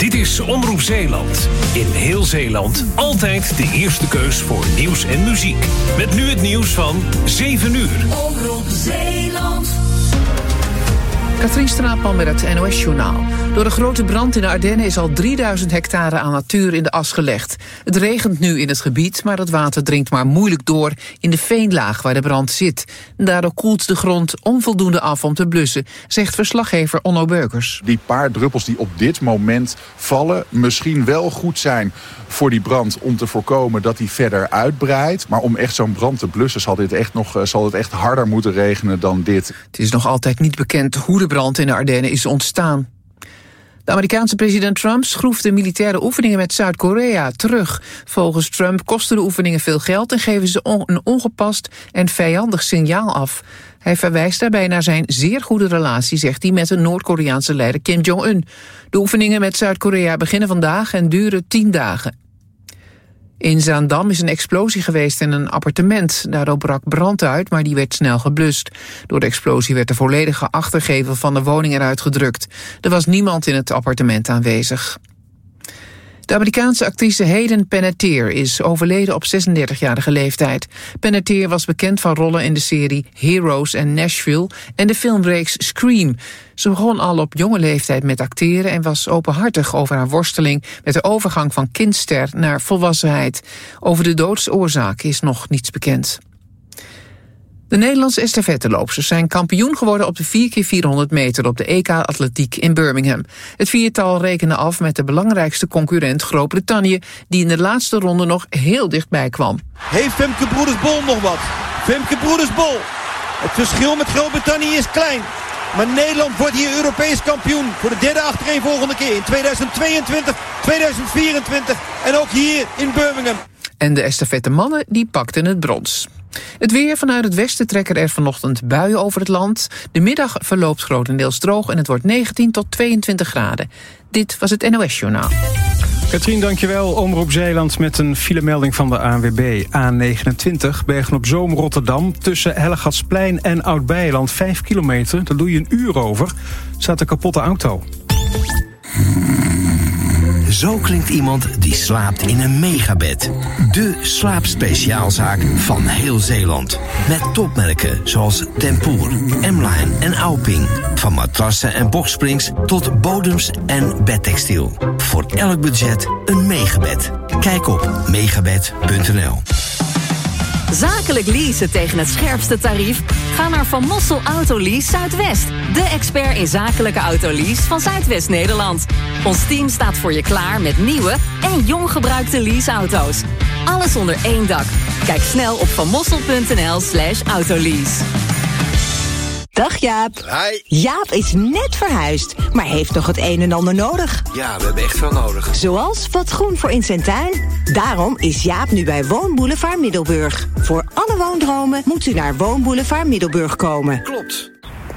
Dit is Omroep Zeeland. In heel Zeeland altijd de eerste keus voor nieuws en muziek. Met nu het nieuws van 7 uur. Omroep Zeeland. Katrien Straatman met het NOS-journaal. Door de grote brand in de Ardennen is al 3000 hectare aan natuur in de as gelegd. Het regent nu in het gebied, maar het water dringt maar moeilijk door in de veenlaag waar de brand zit. Daardoor koelt de grond onvoldoende af om te blussen, zegt verslaggever Onno Beukers. Die paar druppels die op dit moment vallen misschien wel goed zijn voor die brand om te voorkomen dat die verder uitbreidt. Maar om echt zo'n brand te blussen zal het echt harder moeten regenen dan dit. Het is nog altijd niet bekend hoe de brand in de Ardennen is ontstaan. De Amerikaanse president Trump schroeft de militaire oefeningen met Zuid-Korea terug. Volgens Trump kosten de oefeningen veel geld en geven ze een ongepast en vijandig signaal af. Hij verwijst daarbij naar zijn zeer goede relatie, zegt hij, met de Noord-Koreaanse leider Kim Jong-un. De oefeningen met Zuid-Korea beginnen vandaag en duren 10 dagen. In Zaandam is een explosie geweest in een appartement. Daardoor brak brand uit, maar die werd snel geblust. Door de explosie werd de volledige achtergevel van de woning eruit gedrukt. Er was niemand in het appartement aanwezig. De Amerikaanse actrice Hayden Panettiere is overleden op 36-jarige leeftijd. Panettiere was bekend van rollen in de serie Heroes en Nashville en de filmreeks Scream. Ze begon al op jonge leeftijd met acteren en was openhartig over haar worsteling met de overgang van kindster naar volwassenheid. Over de doodsoorzaak is nog niets bekend. De Nederlandse estafetteloopsters zijn kampioen geworden op de 4x400 meter op de EK Atletiek in Birmingham. Het viertal rekende af met de belangrijkste concurrent Groot-Brittannië, die in de laatste ronde nog heel dichtbij kwam. Heeft Femke Broeders-Bol nog wat? Femke Broeders-Bol. Het verschil met Groot-Brittannië is klein. Maar Nederland wordt hier Europees kampioen voor de derde achtereenvolgende keer in 2022, 2024 en ook hier in Birmingham. En de estafettemannen die pakten het brons. Het weer: vanuit het westen trekken er vanochtend buien over het land. De middag verloopt grotendeels droog en het wordt 19 tot 22 graden. Dit was het NOS-journaal. Katrien, dankjewel. Omroep Zeeland met een filemelding van de ANWB. A29, Bergen-op-Zoom, Rotterdam. Tussen Hellegatsplein en Oud-Beijerland 5 kilometer. Daar doe je een uur over. Staat een kapotte auto. Zo klinkt iemand die slaapt in een megabed. De slaapspeciaalzaak van heel Zeeland. Met topmerken zoals Tempoor, M-Line en Auping. Van matrassen en boxsprings tot bodems en bedtextiel. Voor elk budget een megabed. Kijk op megabed.nl. Zakelijk leasen tegen het scherpste tarief? Ga naar Van Mossel Autolease Zuidwest. De expert in zakelijke autolease van Zuidwest-Nederland. Ons team staat voor je klaar met nieuwe en jong gebruikte leaseauto's. Alles onder één dak. Kijk snel op vanmossel.nl/autolease. Dag Jaap. Hi. Jaap is net verhuisd, maar heeft nog het een en ander nodig. Ja, we hebben echt veel nodig. Zoals wat groen voor in zijn tuin. Daarom is Jaap nu bij Woonboulevard Middelburg. Voor alle woondromen moet u naar Woonboulevard Middelburg komen. Klopt.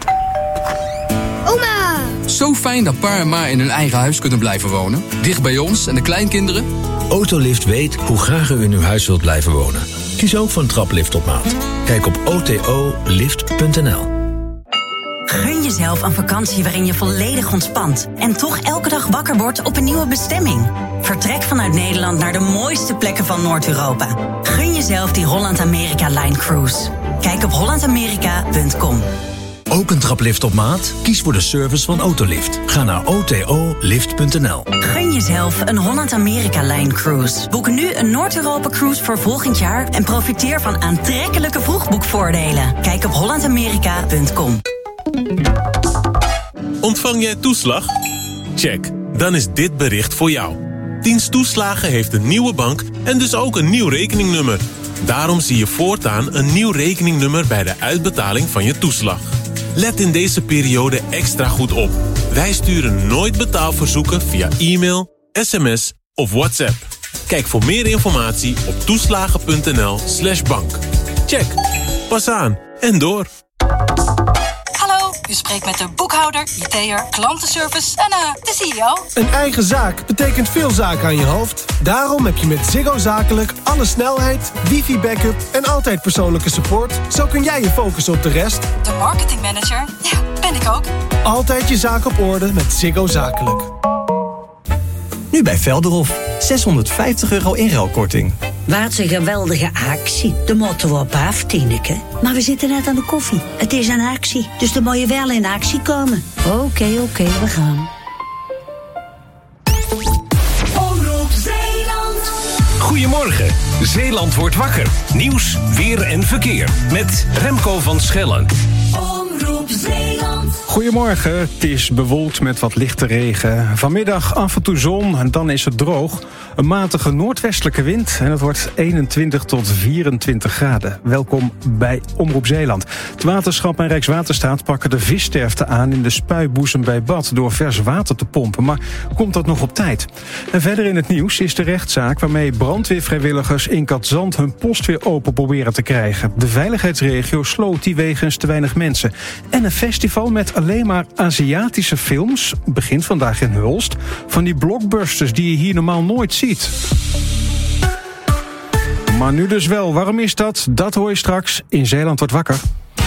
Oma! Zo fijn dat pa en ma in hun eigen huis kunnen blijven wonen. Dicht bij ons en de kleinkinderen. Autolift weet hoe graag u in uw huis wilt blijven wonen. Kies ook voor een traplift op maat. Kijk op otolift.nl. Gun jezelf een vakantie waarin je volledig ontspant en toch elke dag wakker wordt op een nieuwe bestemming. Vertrek vanuit Nederland naar de mooiste plekken van Noord-Europa. Gun jezelf die Holland-Amerika-Line Cruise. Kijk op hollandamerika.com. Ook een traplift op maat? Kies voor de service van Autolift. Ga naar otolift.nl. Gun jezelf een Holland-Amerika-Line Cruise. Boek nu een Noord-Europa-cruise voor volgend jaar en profiteer van aantrekkelijke vroegboekvoordelen. Kijk op hollandamerika.com. Ontvang jij toeslag? Check. Dan is dit bericht voor jou. Dienst Toeslagen heeft een nieuwe bank en dus ook een nieuw rekeningnummer. Daarom zie je voortaan een nieuw rekeningnummer bij de uitbetaling van je toeslag. Let in deze periode extra goed op. Wij sturen nooit betaalverzoeken via e-mail, sms of WhatsApp. Kijk voor meer informatie op toeslagen.nl/bank. Check. Pas aan en door. Hallo, u spreekt met de boekhouder, IT'er, klantenservice en de CEO. Een eigen zaak betekent veel zaken aan je hoofd. Daarom heb je met Ziggo Zakelijk alle snelheid, wifi-backup en altijd persoonlijke support. Zo kun jij je focussen op de rest. De marketingmanager? Ja, ben ik ook. Altijd je zaak op orde met Ziggo Zakelijk. Nu bij Velderhof. €650 inruilkorting. Wat een geweldige actie. De moeten we op af, Tineke. Maar we zitten net aan de koffie. Het is een actie, dus dan moet je wel in actie komen. Oké, we gaan. Omroep Zeeland. Goedemorgen, Zeeland wordt wakker. Nieuws, weer en verkeer. Met Remco van Schellen. Omroep Zeeland. Goedemorgen, het is bewolkt met wat lichte regen. Vanmiddag af en toe zon en dan is het droog. Een matige noordwestelijke wind en het wordt 21 tot 24 graden. Welkom bij Omroep Zeeland. Het waterschap en Rijkswaterstaat pakken de vissterfte aan in de spuiboezem bij Bad door vers water te pompen. Maar komt dat nog op tijd? En verder in het nieuws is de rechtszaak waarmee brandweervrijwilligers in Katzand hun post weer open proberen te krijgen. De veiligheidsregio sloot die wegens te weinig mensen. En een festival met alleen maar Aziatische films begint vandaag in Hulst. Van die blockbusters die je hier normaal nooit ziet. Maar nu dus wel. Waarom is dat? Dat hoor je straks in Zeeland wordt wakker.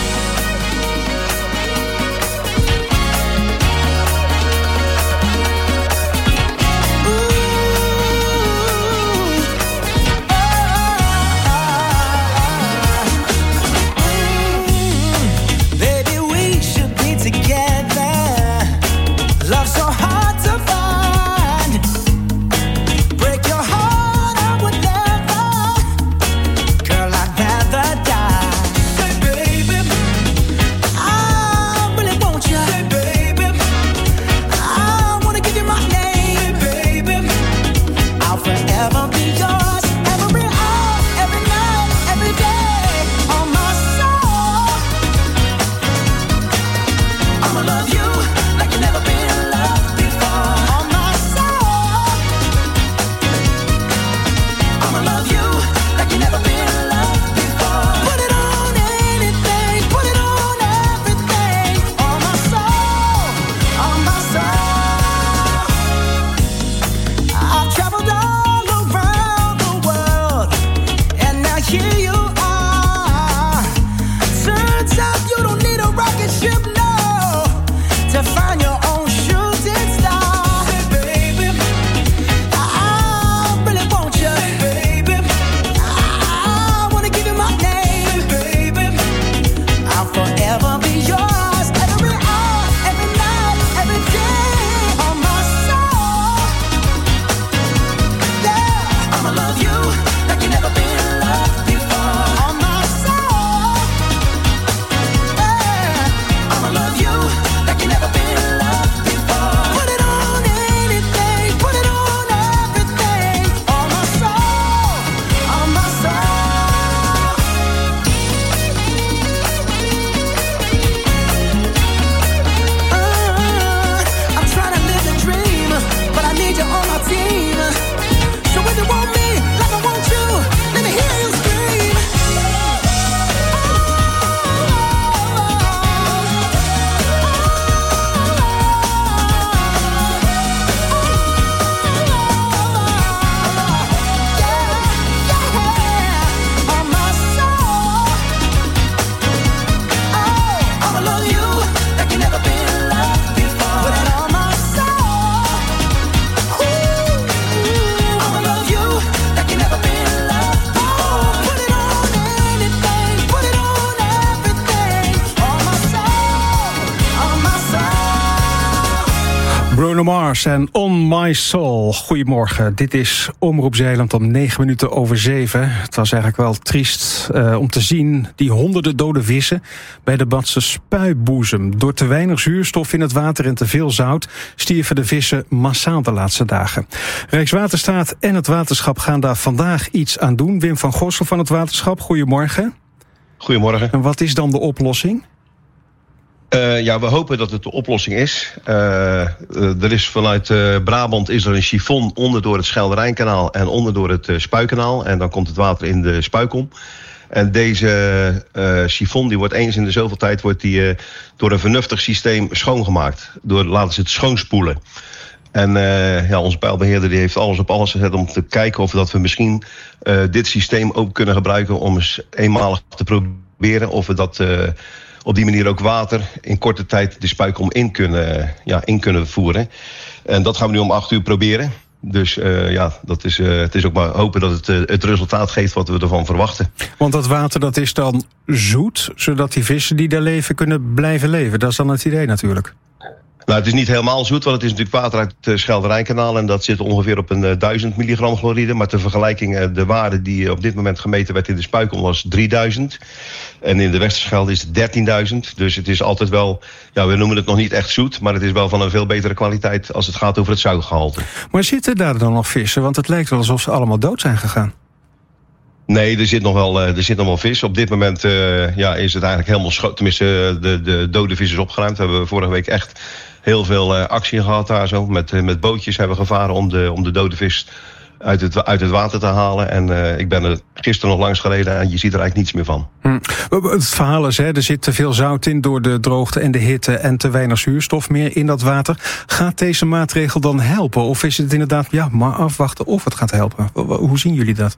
Bruno Mars en On My Soul. Goedemorgen, dit is Omroep Zeeland om 7:09. Het was eigenlijk wel triest om te zien die honderden dode vissen bij de Badse spuiboezem. Door te weinig zuurstof in het water en te veel zout stierven de vissen massaal de laatste dagen. Rijkswaterstaat en het waterschap gaan daar vandaag iets aan doen. Wim van Gossel van het waterschap, goedemorgen. Goedemorgen. En wat is dan de oplossing? Ja, we hopen dat het de oplossing is. Er is vanuit Brabant is er een sifon onder door het Schelderijnkanaal en onder door het Spuikanaal. En dan komt het water in de Spuikom. En deze sifon die wordt eens in de zoveel tijd door een vernuftig systeem schoongemaakt. Laten ze het schoonspoelen. En onze pijlbeheerder die heeft alles op alles gezet om te kijken of dat we misschien dit systeem ook kunnen gebruiken om eens eenmalig te proberen of we dat op die manier ook water in korte tijd de Spuikom in kunnen voeren. En dat gaan we nu om 8 uur proberen. Dus het is ook maar hopen dat het resultaat geeft wat we ervan verwachten. Want dat water dat is dan zoet, zodat die vissen die daar leven kunnen blijven leven. Dat is dan het idee natuurlijk. Nou, het is niet helemaal zoet, want het is natuurlijk water uit het Schelderijnkanaal en dat zit ongeveer op een 1000 milligram chloride. Maar ter vergelijking, de waarde die op dit moment gemeten werd in de Spuikom was 3000. En in de Westerschelde is het 13.000. Dus het is altijd wel, we noemen het nog niet echt zoet, maar het is wel van een veel betere kwaliteit als het gaat over het zoutgehalte. Maar zitten daar dan nog vissen? Want het lijkt wel alsof ze allemaal dood zijn gegaan. Nee, er zit nog wel vis. Op dit moment is het eigenlijk helemaal schoon. Tenminste, de dode vis is opgeruimd. We hebben vorige week echt heel veel actie gehad daar zo. Met bootjes hebben we gevaren om de dode vis uit het water te halen. En ik ben er gisteren nog langs gereden en je ziet er eigenlijk niets meer van. Het verhaal is, er zit te veel zout in door de droogte en de hitte en te weinig zuurstof meer in dat water. Gaat deze maatregel dan helpen? Of is het inderdaad, maar afwachten of het gaat helpen? Hoe zien jullie dat?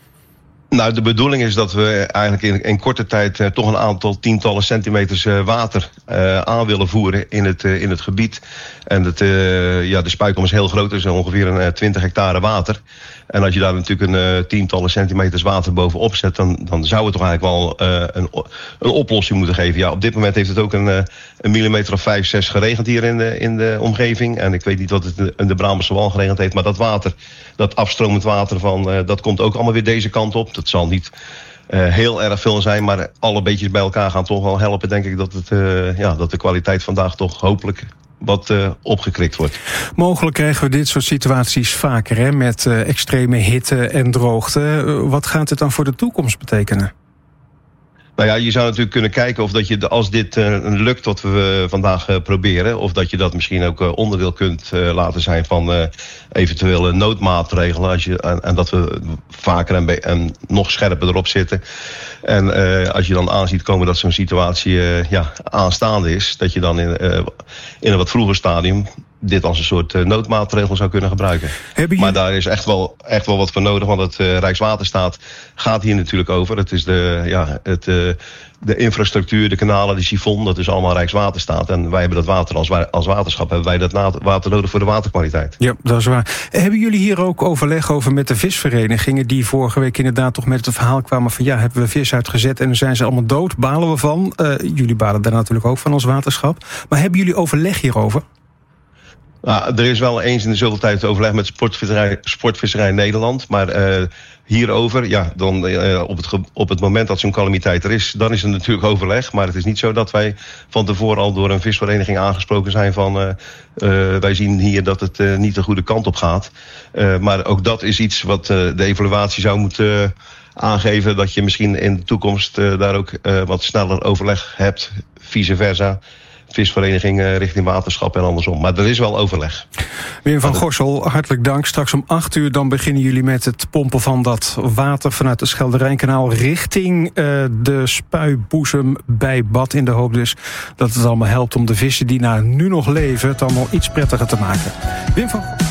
Nou, de bedoeling is dat we eigenlijk in korte tijd toch een aantal tientallen centimeters water aan willen voeren in het gebied. En de Spuikom is heel groot, dus ongeveer een 20 hectare water. En als je daar natuurlijk een tientallen centimeters water bovenop zet, dan zou het toch eigenlijk wel een oplossing moeten geven. Ja, op dit moment heeft het ook een millimeter of 5, 6 geregend hier in de omgeving. En ik weet niet wat het in de Brabantse Wal geregend heeft, maar dat water, dat afstromend water dat komt ook allemaal weer deze kant op. Dat zal niet heel erg veel zijn, maar alle beetjes bij elkaar gaan toch wel helpen, denk ik, dat de kwaliteit vandaag toch hopelijk wat opgekrikt wordt. Mogelijk krijgen we dit soort situaties vaker, met extreme hitte en droogte. Wat gaat het dan voor de toekomst betekenen? Nou ja, je zou natuurlijk kunnen kijken of dat je, als dit lukt wat we vandaag proberen, of dat je dat misschien ook onderdeel kunt laten zijn van eventuele noodmaatregelen. En dat we vaker en nog scherper erop zitten. En als je dan aanziet komen dat zo'n situatie aanstaande is, dat je dan in een wat vroeger stadium dit als een soort noodmaatregel zou kunnen gebruiken. Maar daar is echt wel wat voor nodig, want het Rijkswaterstaat gaat hier natuurlijk over. Het is de infrastructuur, de kanalen, de sifon, dat is allemaal Rijkswaterstaat. En wij hebben dat water als waterschap, hebben wij dat water nodig voor de waterkwaliteit. Ja, dat is waar. Hebben jullie hier ook overleg over met de visverenigingen die vorige week inderdaad toch met het verhaal kwamen van hebben we vis uitgezet en dan zijn ze allemaal dood, balen we van. Jullie balen daar natuurlijk ook van als waterschap. Maar hebben jullie overleg hierover? Nou, er is wel eens in de zoveel tijd overleg met Sportvisserij Nederland. Maar hierover, dan op het moment dat zo'n calamiteit er is, dan is er natuurlijk overleg. Maar het is niet zo dat wij van tevoren al door een visvereniging aangesproken zijn van wij zien hier dat het niet de goede kant op gaat. Maar ook dat is iets wat de evaluatie zou moeten aangeven, dat je misschien in de toekomst daar ook wat sneller overleg hebt, vice versa. Visvereniging richting waterschap en andersom. Maar er is wel overleg. Wim van Gorssel, hartelijk dank. Straks om 8:00 dan beginnen jullie met het pompen van dat water vanuit het Schelderijnkanaal richting de spuiboezem bij Bad. In de hoop dus dat het allemaal helpt om de vissen die nu nog leven het allemaal iets prettiger te maken. Wim van Gorssel.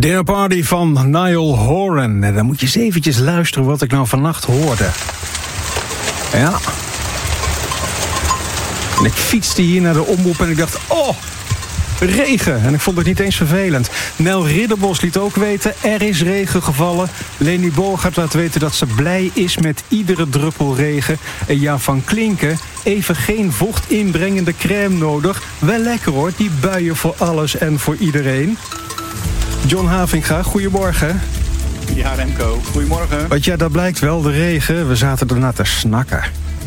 Dinner Party van Niall Horan. En dan moet je eens eventjes luisteren wat ik nou vannacht hoorde. Ja. En ik fietste hier naar de omroep en ik dacht, regen. En ik vond het niet eens vervelend. Nel Ridderbos liet ook weten, er is regen gevallen. Leni Bogaert laat weten dat ze blij is met iedere druppel regen. En Jan van Klinken, even geen vocht inbrengende crème nodig. Wel lekker hoor, die buien voor alles en voor iedereen. John Havinga, goedemorgen. Ja, Remco, goedemorgen. Want ja, dat blijkt wel, de regen. We zaten erna te snakken.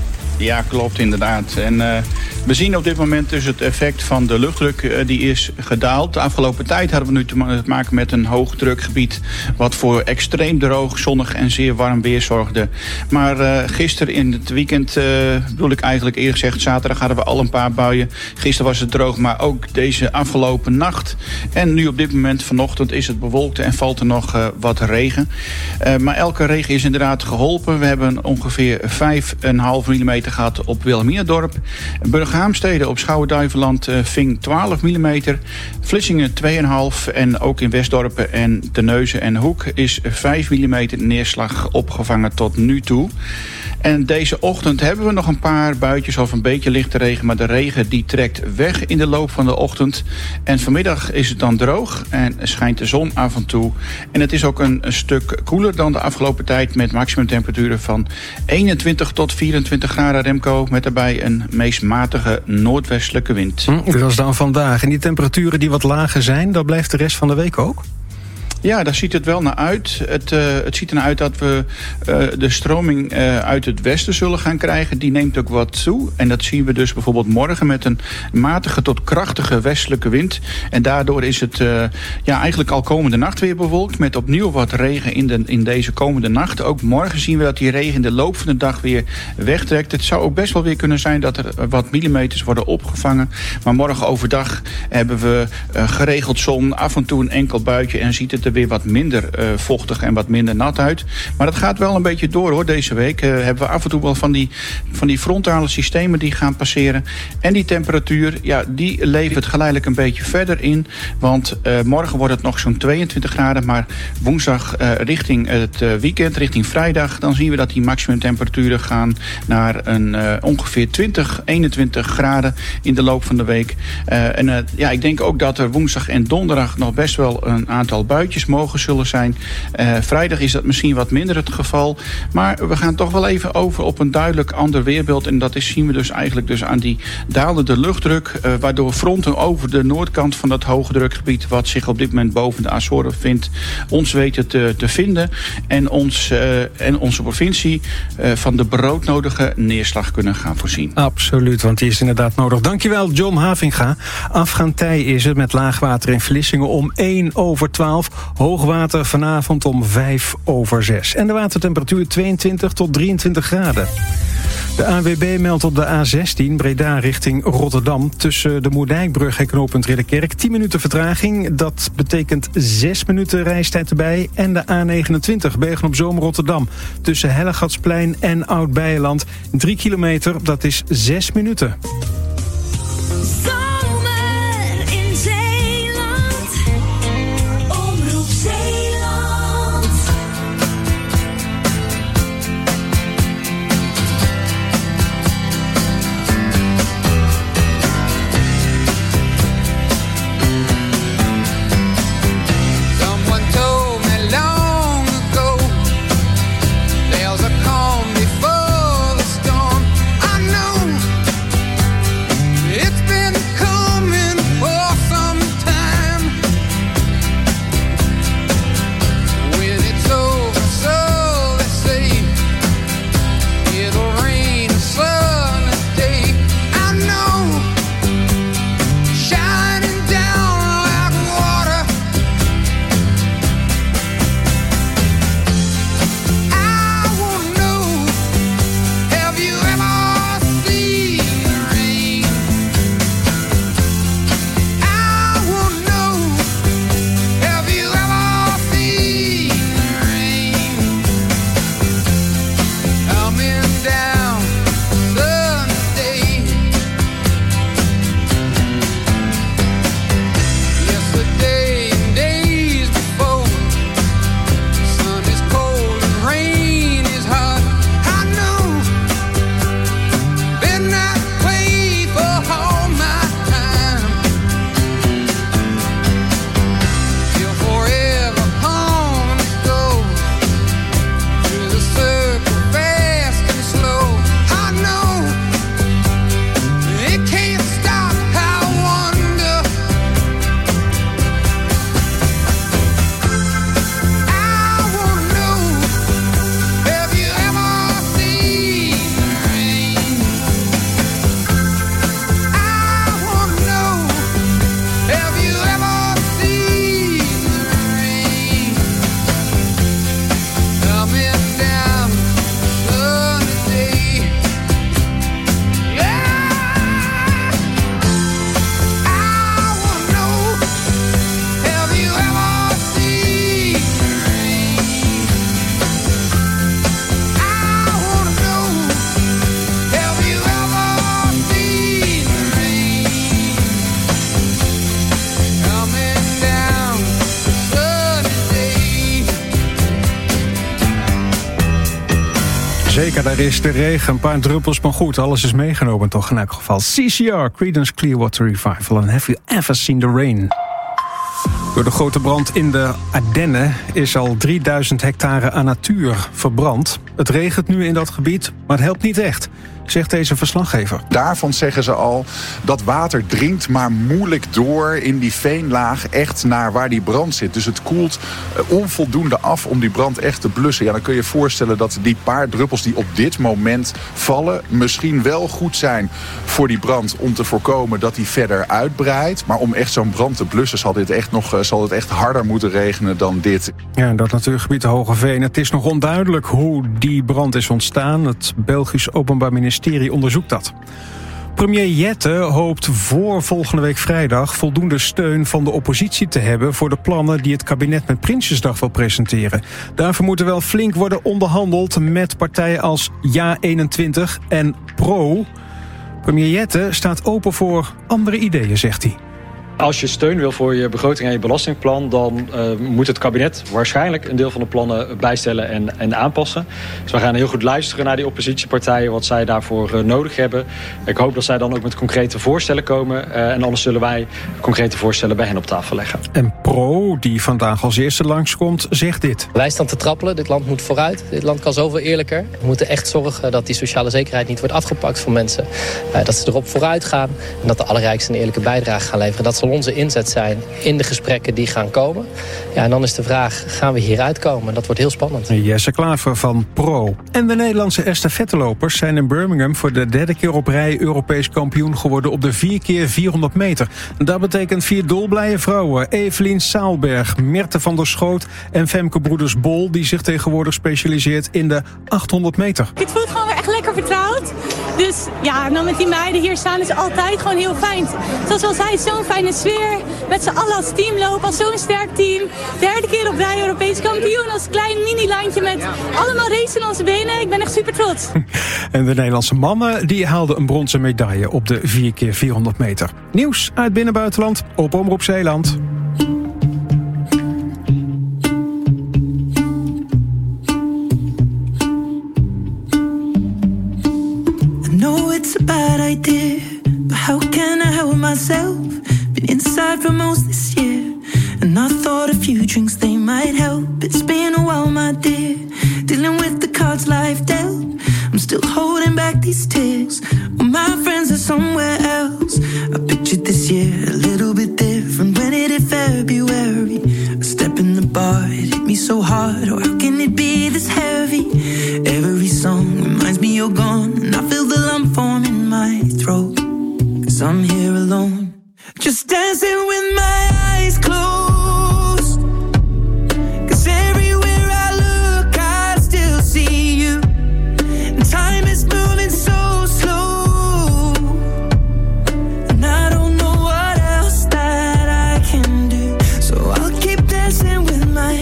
Ja, klopt inderdaad. En we zien op dit moment dus het effect van de luchtdruk die is gedaald. De afgelopen tijd hadden we nu te maken met een hoogdrukgebied wat voor extreem droog, zonnig en zeer warm weer zorgde. Maar gisteren in het weekend, bedoel ik eigenlijk eerlijk gezegd, zaterdag hadden we al een paar buien. Gisteren was het droog, maar ook deze afgelopen nacht. En nu op dit moment vanochtend is het bewolkt en valt er nog wat regen. Maar elke regen is inderdaad geholpen. We hebben ongeveer 5,5 mm gehad op Wilhelminadorp. Burghaamstede op Schouwen-Duiveland ving 12 mm. Vlissingen 2,5 en ook in Westdorpen en Terneuzen en Hoek is 5 mm neerslag opgevangen tot nu toe. En deze ochtend hebben we nog een paar buitjes of een beetje lichte regen, maar de regen die trekt weg in de loop van de ochtend. En vanmiddag is het dan droog en schijnt de zon af en toe. En het is ook een stuk koeler dan de afgelopen tijd met maximumtemperaturen van 21 tot 24 graden, Remco, met daarbij een meest matige noordwestelijke wind. Dat is dan vandaag. En die temperaturen die wat lager zijn, dat blijft de rest van de week ook? Ja, daar ziet het wel naar uit. Het ziet er naar uit dat we de stroming uit het westen zullen gaan krijgen. Die neemt ook wat toe. En dat zien we dus bijvoorbeeld morgen met een matige tot krachtige westelijke wind. En daardoor is het eigenlijk al komende nacht weer bewolkt. Met opnieuw wat regen in deze komende nacht. Ook morgen zien we dat die regen in de loop van de dag weer wegtrekt. Het zou ook best wel weer kunnen zijn dat er wat millimeters worden opgevangen. Maar morgen overdag hebben we geregeld zon. Af en toe een enkel buitje en ziet het er weer wat minder vochtig en wat minder nat uit. Maar dat gaat wel een beetje door hoor. Deze week hebben we af en toe wel van die frontale systemen die gaan passeren. En die temperatuur, ja, die levert geleidelijk een beetje verder in. Want morgen wordt het nog zo'n 22 graden. Maar woensdag richting het weekend, richting vrijdag, dan zien we dat die maximumtemperaturen gaan naar een ongeveer 21 graden in de loop van de week. Ik denk ook dat er woensdag en donderdag nog best wel een aantal buitjes mogen zullen zijn. Vrijdag is dat misschien wat minder het geval. Maar we gaan toch wel even over op een duidelijk ander weerbeeld. En dat zien we dus eigenlijk dus aan die dalende luchtdruk. Waardoor fronten over de noordkant van dat hoogdrukgebied, wat zich op dit moment boven de Azoren vindt, ons weten te vinden. En onze provincie van de broodnodige neerslag kunnen gaan voorzien. Absoluut, want die is inderdaad nodig. Dankjewel, John Havinga. Afgaantij is het met laagwater in Vlissingen om 1/12. Hoogwater vanavond om 5/6. En de watertemperatuur 22 tot 23 graden. De ANWB meldt op de A16 Breda richting Rotterdam tussen de Moerdijkbrug en knooppunt Ridderkerk 10 minuten vertraging. Dat betekent 6 minuten reistijd erbij. En de A29 Bergen-op-Zoom Rotterdam tussen Hellegatsplein en Oud-Beijerland 3 kilometer, dat is 6 minuten. Before the storm, I know it's been Jazeker, daar is de regen, een paar druppels, maar goed, alles is meegenomen toch in elk geval. CCR, Creedence Clearwater Revival, and Have You Ever Seen the Rain? Door de grote brand in de Ardennen is al 3000 hectare aan natuur verbrand. Het regent nu in dat gebied, maar het helpt niet echt, zegt deze verslaggever. Daarvan zeggen ze al, dat water dringt maar moeilijk door in die veenlaag echt naar waar die brand zit. Dus het koelt onvoldoende af om die brand echt te blussen. Ja, dan kun je je voorstellen dat die paar druppels die op dit moment vallen misschien wel goed zijn voor die brand om te voorkomen dat die verder uitbreidt. Maar om echt zo'n brand te blussen zal het echt harder moeten regenen dan dit. Ja, dat natuurgebied de Hogeveen. Het is nog onduidelijk hoe die brand is ontstaan. Het Belgisch Openbaar Ministerie onderzoekt dat. Premier Jette hoopt voor volgende week vrijdag voldoende steun van de oppositie te hebben voor de plannen die het kabinet met Prinsjesdag wil presenteren. Daarvoor moet er wel flink worden onderhandeld met partijen als Ja21 en Pro. Premier Jette staat open voor andere ideeën, zegt hij. Als je steun wil voor je begroting en je belastingplan, dan moet het kabinet waarschijnlijk een deel van de plannen bijstellen en aanpassen. Dus we gaan heel goed luisteren naar die oppositiepartijen, wat zij daarvoor nodig hebben. Ik hoop dat zij dan ook met concrete voorstellen komen. En anders zullen wij concrete voorstellen bij hen op tafel leggen. En Pro, die vandaag als eerste langskomt, zegt dit. Wij staan te trappelen, dit land moet vooruit. Dit land kan zoveel eerlijker. We moeten echt zorgen dat die sociale zekerheid niet wordt afgepakt van mensen. Dat ze erop vooruit gaan en dat de allerrijksten een eerlijke bijdrage gaan leveren. Dat zal onze inzet zijn in de gesprekken die gaan komen. Ja, en dan is de vraag, gaan we hieruit komen? Dat wordt heel spannend. Jesse Klaver van Pro. En de Nederlandse estafettelopers zijn in Birmingham voor de derde keer op rij Europees kampioen geworden op de 4x400 meter. Dat betekent 4 dolblije vrouwen. Evelien Saalberg, Merte van der Schoot en Femke Broeders-Bol, die zich tegenwoordig specialiseert in de 800 meter. Het voelt gewoon weer echt lekker vertrouwd. Dus ja, en dan met die meiden hier staan is altijd gewoon heel fijn. Zoals wel zei, zo'n fijne sfeer. Met z'n allen als team lopen, als zo'n sterk team. Derde keer op rij Europees kampioen. Als klein mini-landje met allemaal race in onze benen. Ik ben echt super trots. En de Nederlandse mannen die haalden een bronzen medaille op de 4x400 meter. Nieuws uit binnen-buitenland op Omroep Zeeland. I know it's a bad idea, but how can I help myself? Been inside for most this year, and I thought a few drinks they might help. It's been a while, my dear, dealing with the cards life dealt. I'm still holding back these tears, well, my friends are somewhere else. I pictured this year a little bit different when it hit February. A step in the bar, it hit me so hard, oh how can it be this heavy? Every song reminds me you're gone, and I feel the lump form in my throat, 'cause I'm here alone. Just dancing with my eyes closed, 'cause everywhere I look I still see you, and time is moving so slow, and I don't know what else that I can do, so I'll keep dancing with my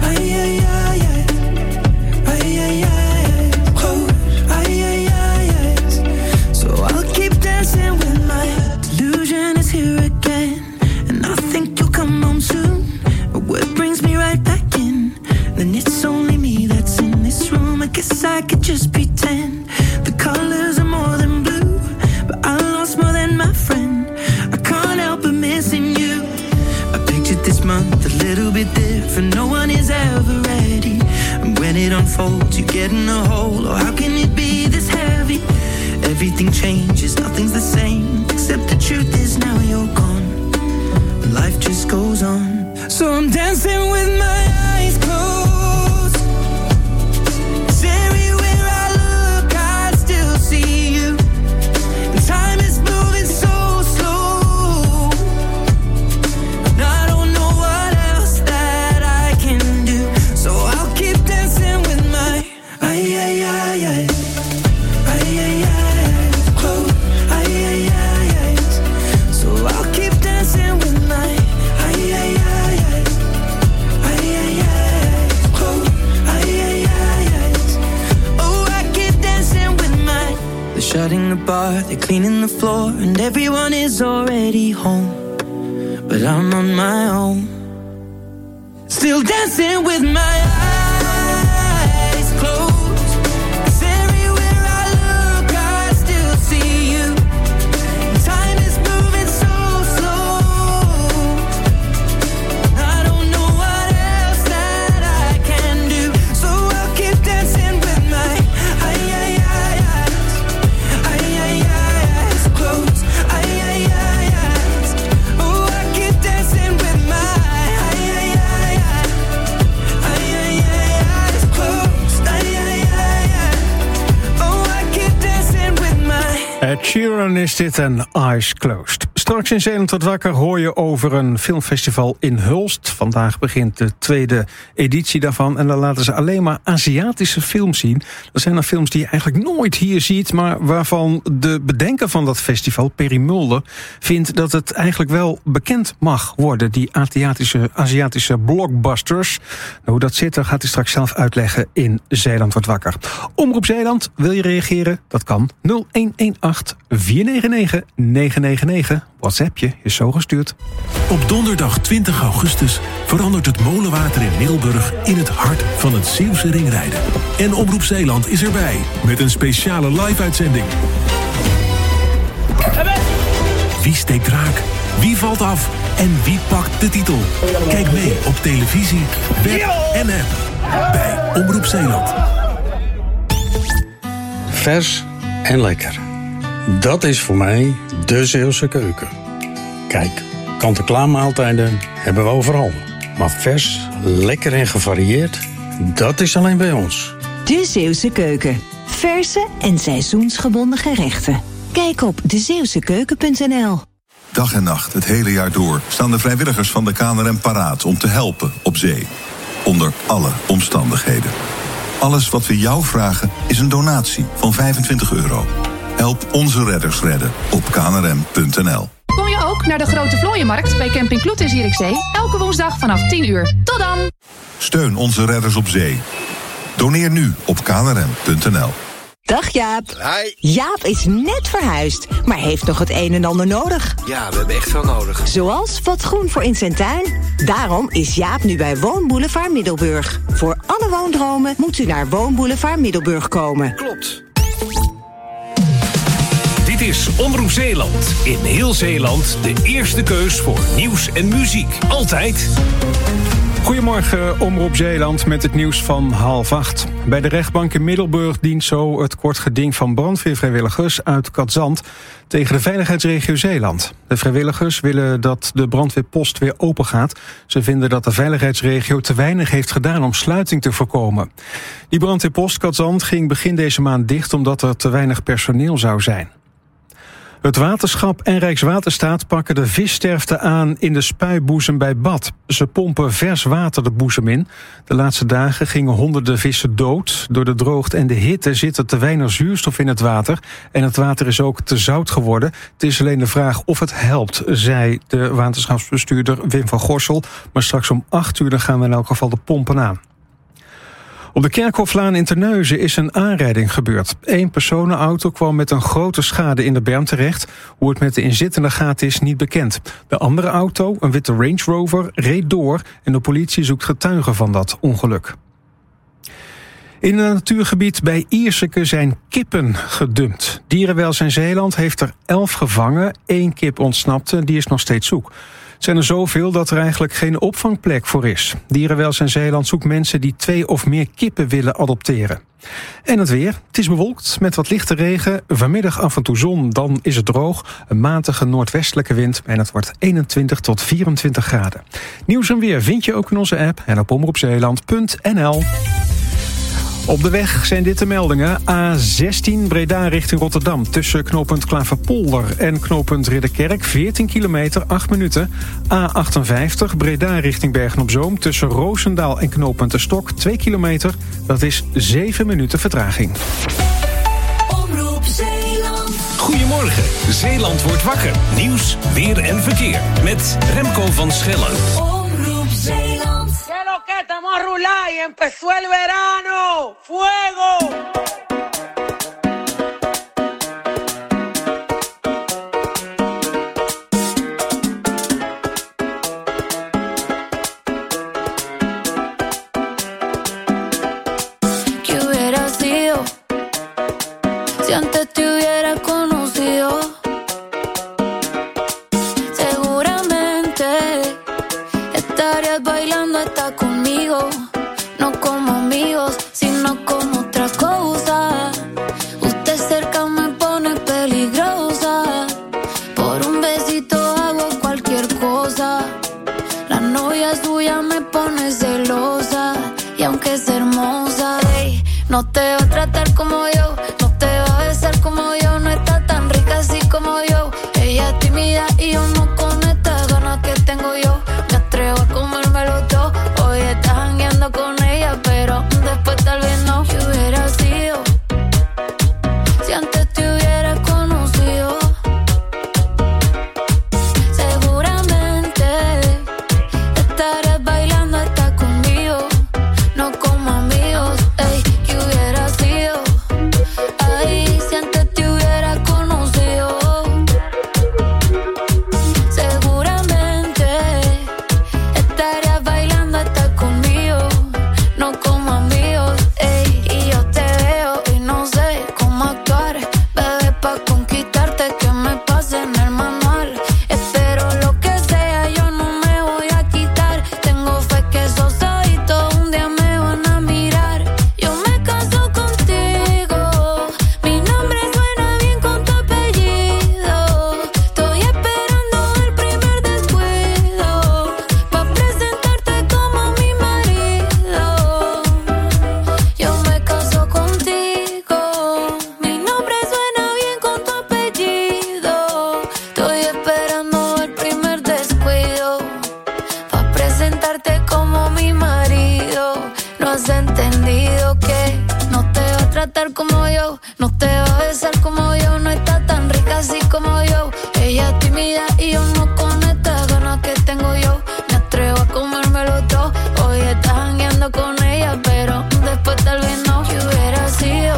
so I'll keep dancing with my delusion is here again, and I think you'll come home soon. But what brings me right back in? Then it's only me that's in this room. I guess I could just pretend the colors are more than blue, but I lost more than my friend. I can't help but missing you. I pictured this month a little bit different. No one is ever ready, and when it unfolds, you get in a hole. Oh, how can it be this heavy? Everything changes, nothing's the same, except the truth is now you're gone, and life just goes on. So I'm dancing with my eyes closed, 'cause everywhere I look I still see you, and time is moving so slow, and I don't know what else that I can do, so I'll keep dancing with my so I'll keep dancing with my oh I keep dancing with my. They're shutting the bar, they're cleaning the floor, and everyone is already home, but I'm on my own, still dancing with my eyes closed, 'cause Ed Sheeran is dit en Eyes Closed. Straks in Zeeland wat wakker hoor je over een filmfestival in Hulst. Vandaag begint de tweede editie daarvan. En dan laten ze alleen maar Aziatische films zien. Dat zijn dan films die je eigenlijk nooit hier ziet, maar waarvan de bedenker van dat festival, Perry Mulder, vindt dat het eigenlijk wel bekend mag worden. Die Aziatische blockbusters. Nou, hoe dat zit, dat gaat hij straks zelf uitleggen in Zeeland wordt wakker. Omroep Zeeland, wil je reageren? Dat kan. 0118 499 999. WhatsAppje is zo gestuurd. Op donderdag 20 augustus verandert het molenwater in Middelburg in het hart van het Zeeuwse ringrijden. En Omroep Zeeland is erbij met een speciale live-uitzending. Wie steekt raak? Wie valt af? En wie pakt de titel? Kijk mee op televisie, web en app bij Omroep Zeeland. Vers en lekker. Dat is voor mij de Zeeuwse keuken. Kijk, kant-en-klaar maaltijden hebben we overal. Maar vers, lekker en gevarieerd, dat is alleen bij ons. De Zeeuwse keuken. Verse en seizoensgebonden gerechten. Kijk op dezeeuwsekeuken.nl. Dag en nacht, het hele jaar door, staan de vrijwilligers van de KNRM paraat om te helpen op zee. Onder alle omstandigheden. Alles wat we jou vragen is een donatie van €25. Help onze redders redden op knrm.nl. Kom je ook naar de Grote Vlooienmarkt bij Camping Kloet in Zierikzee? Elke woensdag vanaf 10 uur. Tot dan! Steun onze redders op zee. Doneer nu op knrm.nl. Dag Jaap. Hi. Jaap is net verhuisd, maar heeft nog het een en ander nodig. Ja, we hebben echt veel nodig. Zoals wat groen voor in zijn tuin. Daarom is Jaap nu bij Woonboulevard Middelburg. Voor alle woondromen moet u naar Woonboulevard Middelburg komen. Klopt. Dit is Omroep Zeeland. In heel Zeeland de eerste keus voor nieuws en muziek. Altijd. Goedemorgen, Omroep Zeeland met het nieuws van 7:30. Bij de rechtbank in Middelburg dient zo het kort geding van brandweervrijwilligers uit Katzand tegen de veiligheidsregio Zeeland. De vrijwilligers willen dat de brandweerpost weer open gaat. Ze vinden dat de veiligheidsregio te weinig heeft gedaan om sluiting te voorkomen. Die brandweerpost Katzand ging begin deze maand dicht omdat er te weinig personeel zou zijn. Het waterschap en Rijkswaterstaat pakken de vissterfte aan in de spuiboezem bij Bad. Ze pompen vers water de boezem in. De laatste dagen gingen honderden vissen dood. Door de droogte en de hitte zit er te weinig zuurstof in het water. En het water is ook te zout geworden. Het is alleen de vraag of het helpt, zei de waterschapsbestuurder Wim van Gorsel. Maar straks om 8 uur gaan we in elk geval de pompen aan. Op de Kerkhoflaan in Terneuzen is een aanrijding gebeurd. 1 personenauto kwam met een grote schade in de berm terecht. Hoe het met de inzittende gaat is niet bekend. De andere auto, een witte Range Rover, reed door en de politie zoekt getuigen van dat ongeluk. In een natuurgebied bij Ierseke zijn kippen gedumpt. Dierenwelzijn Zeeland heeft er 11 gevangen. 1 kip ontsnapte, die is nog steeds zoek. Het zijn er zoveel dat er eigenlijk geen opvangplek voor is. Dierenwelzijn Zeeland zoekt mensen die 2 of meer kippen willen adopteren. En het weer. Het is bewolkt met wat lichte regen. Vanmiddag af en toe zon, dan is het droog. Een matige noordwestelijke wind en het wordt 21 tot 24 graden. Nieuws en weer vind je ook in onze app en op omroepzeeland.nl. Op de weg zijn dit de meldingen. A16 Breda richting Rotterdam. Tussen knooppunt Klaverpolder en knooppunt Ridderkerk. 14 kilometer, 8 minuten. A58 Breda richting Bergen-op-Zoom. Tussen Roosendaal en knooppunt De Stok. 2 kilometer. Dat is 7 minuten vertraging. Omroep Zeeland. Goedemorgen, Zeeland wordt wakker. Nieuws, weer en verkeer. Met Remco van Schellen. Omroep Zeeland. ¿Qué lo que estamos a rular y empezó el verano? ¡Fuego! ¿Qué hubiera sido si antes te hubiera conocido? Seguramente estarías bailando hasta conmigo, no como amigos, sino como otra cosa. Usted cerca me pone peligrosa, por un besito hago cualquier cosa. La novia suya me pone celosa, y aunque es hermosa, hey, no te va a tratar como yo, no te va a besar como yo, no está tan rica pero después tal vez no. ¿Qué hubiera sido si antes te hubiera conocido? Seguramente estarías bailando hasta conmigo, no como amigos. Ey, ¿qué hubiera sido? Ay, si antes te hubiera conocido. Seguramente estarías bailando hasta conmigo, no como amigos. Ey, y yo te veo y no sé cómo actuar, bebé, pa' conquistarte que me pase en el manual. Espero lo que sea, yo no me voy a quitar. Tengo fe que esos ojitos un día me van a mirar. Yo me caso contigo, mi nombre suena bien con tu apellido. Estoy esperando el primer descuido pa' presentarte como mi marido. Yo me caso contigo, mi nombre suena bien con tu apellido. Estoy esperando el primer descuido pa' presentarte como mi marido. No has entendido que no te va a tratar como yo, no te va a besar como yo, no está tan rica así como yo. Ella es tímida y yo no con estas ganas que tengo yo. Me atrevo a comérmelo todo. Hoy estás jangueando con ella, pero después tal vez no. ¿Qué hubiera sido?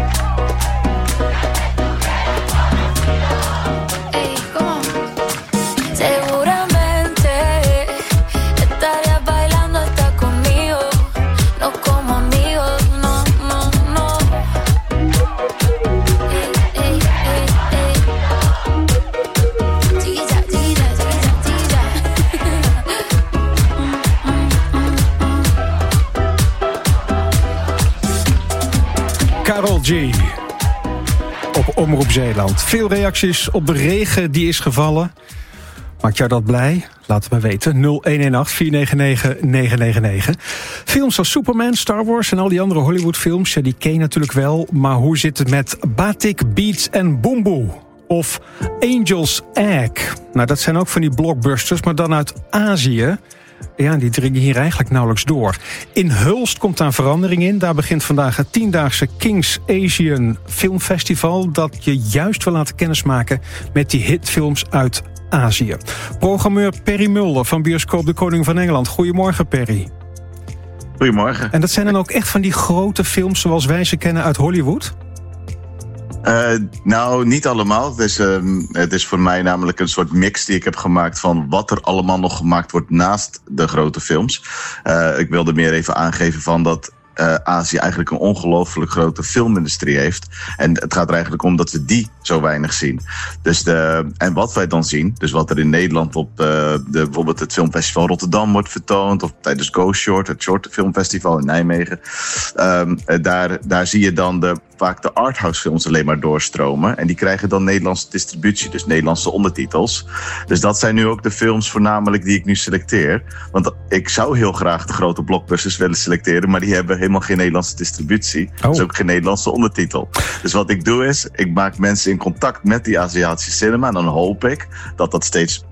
Ey, ¿cómo? Seguramente estarías bailando hasta conmigo, no como amigos, no, no, no. Ey, ey, ey, ey. Chiquilla, chiquilla, chiquilla, Karol G. Op Omroep Zeeland. Veel reacties op de regen die is gevallen. Maakt jou dat blij? Laat het me weten. 0118-499-999. Films als Superman, Star Wars en al die andere Hollywoodfilms, ja, die ken je natuurlijk wel. Maar hoe zit het met Batik Beats en Boom Boom? Of Angel's Egg? Nou, dat zijn ook van die blockbusters, maar dan uit Azië. Ja, die dringen hier eigenlijk nauwelijks door. In Hulst komt daar verandering in. Daar begint vandaag het 10-daagse Kings Asian Film Festival, dat je juist wil laten kennismaken met die hitfilms uit Azië. Programmeur Perry Mulder van Bioscoop De Koning van Engeland. Goedemorgen, Perry. Goedemorgen. En dat zijn dan ook echt van die grote films zoals wij ze kennen uit Hollywood? Nou, niet allemaal. Het is voor mij namelijk een soort mix die ik heb gemaakt van wat er allemaal nog gemaakt wordt naast de grote films. Ik wilde meer even aangeven van dat Azië eigenlijk een ongelooflijk grote filmindustrie heeft. En het gaat er eigenlijk om dat we die zo weinig zien. En wat wij dan zien, dus wat er in Nederland op bijvoorbeeld het filmfestival Rotterdam wordt vertoond, of tijdens Go Short, het Short Filmfestival in Nijmegen, daar zie je dan vaak de arthouse films alleen maar doorstromen. En die krijgen dan Nederlandse distributie, dus Nederlandse ondertitels. Dus dat zijn nu ook de films voornamelijk die ik nu selecteer. Want ik zou heel graag de grote blockbusters willen selecteren, maar die hebben helemaal geen Nederlandse distributie. Dus ook geen Nederlandse ondertitel. Dus wat ik doe is, ik maak mensen in contact met die Aziatische cinema. En dan hoop ik dat steeds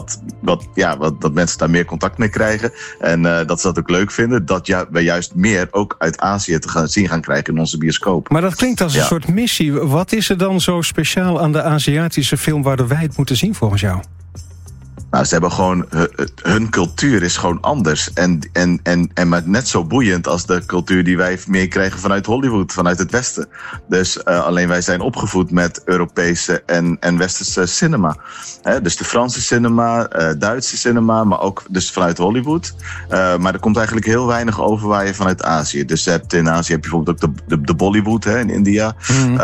dat mensen daar meer contact mee krijgen. En dat ze dat ook leuk vinden. Dat we juist meer ook uit Azië te gaan krijgen in onze bioscoop. Maar dat klinkt als een soort missie. Wat is er dan zo speciaal aan de Aziatische film waardoor wij het moeten zien volgens jou? Nou, ze hebben gewoon, hun cultuur is gewoon anders. En maar net zo boeiend als de cultuur die wij meekrijgen vanuit Hollywood, vanuit het Westen. Dus alleen wij zijn opgevoed met Europese en Westerse cinema. Dus de Franse cinema, Duitse cinema, maar ook dus vanuit Hollywood. Maar er komt eigenlijk heel weinig overwaaien vanuit Azië. Dus in Azië heb je bijvoorbeeld ook de Bollywood in India.